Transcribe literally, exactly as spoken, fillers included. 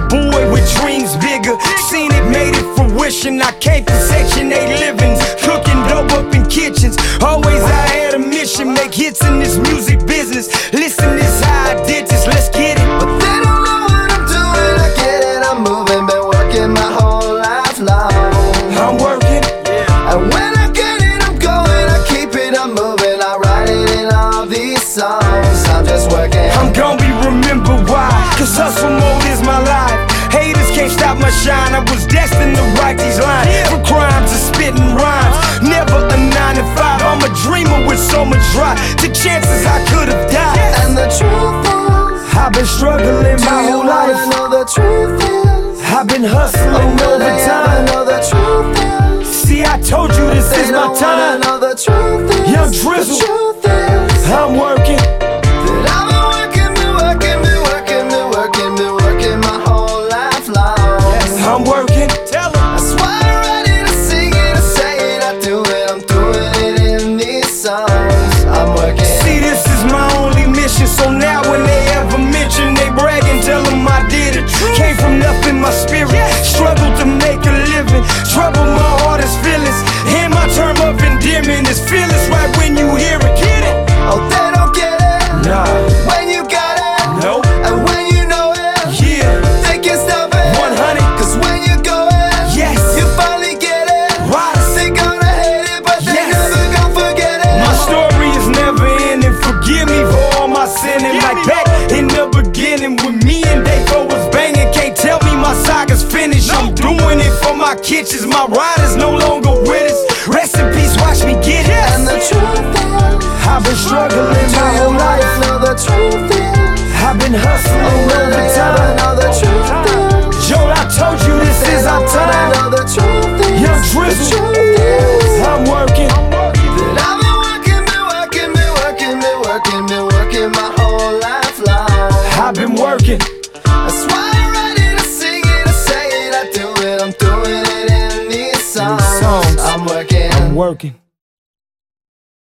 boy with dreams bigger. Seen it, made it fruition. I came from Section eight livings, cooking dope up in kitchens. Always I had a mission, make hits in this music business. Listen, this how I did this, let's get it. But they don't know what I'm doing, I get it, I'm moving. Been working my whole life long. I'm working, yeah. And when I get it, I'm going, I keep it, I'm moving. I write it in all these songs, I'm just working. I'm gon' be remembered why, cause hustle mode is my life. Haters can't stop my shine, I was destined to write these lines. From crimes to spitting rhymes, never a nine to five. I'm a dreamer with so much drive, to chances I could've died. And the truth is, I've been struggling my whole life. know the truth is, I've been hustling oh, overtime. know the truth is, See, I told you this they is my don't time. wanna know the truth is, Young Drizzle, the truth is, I'm working. that I've been working, been working, been working, been working, been working my whole life long. I'm working. Tell 'em. That's why I write it, I sing it, I say it, I do it, I'm doing it in these songs. I'm working. See, this is my only mission, so now when they ever mention, they brag and tell them I did it. Came from nothing, my spirit struggled to make a living. Trouble my hardest feelings, and my term of endearment is fearless right when you hear it. Get it? Oh, they don't get it. Nah. When you got it. Nope. And when you know it. Yeah. They can't stop it. one hundred. Cause when you go in. Yes. You finally get it. Right. They gonna hate it, but they Yes. never gonna forget it. My story is never ending. Forgive me for all my sinning. Like back in the beginning with me and Davo was banging. Can't tell me my saga's finished. I'm doing it for my kitchens. My riders no longer with us. Rest in peace, watch me get it. And the truth is, I've been struggling my you whole wanna life. know the truth is, I've been hustling oh, will they ever overtime. know the truth is, Joe, I told you this they is our don't wanna time. know the truth is, Young the Drizzle, truth is, I'm working. that I've been working, been working, been working, been working, been working my whole life long. I've been working. That's why I write it, I sing it, I say it, I do it, I'm doing it in these songs. songs. I'm working. I'm working.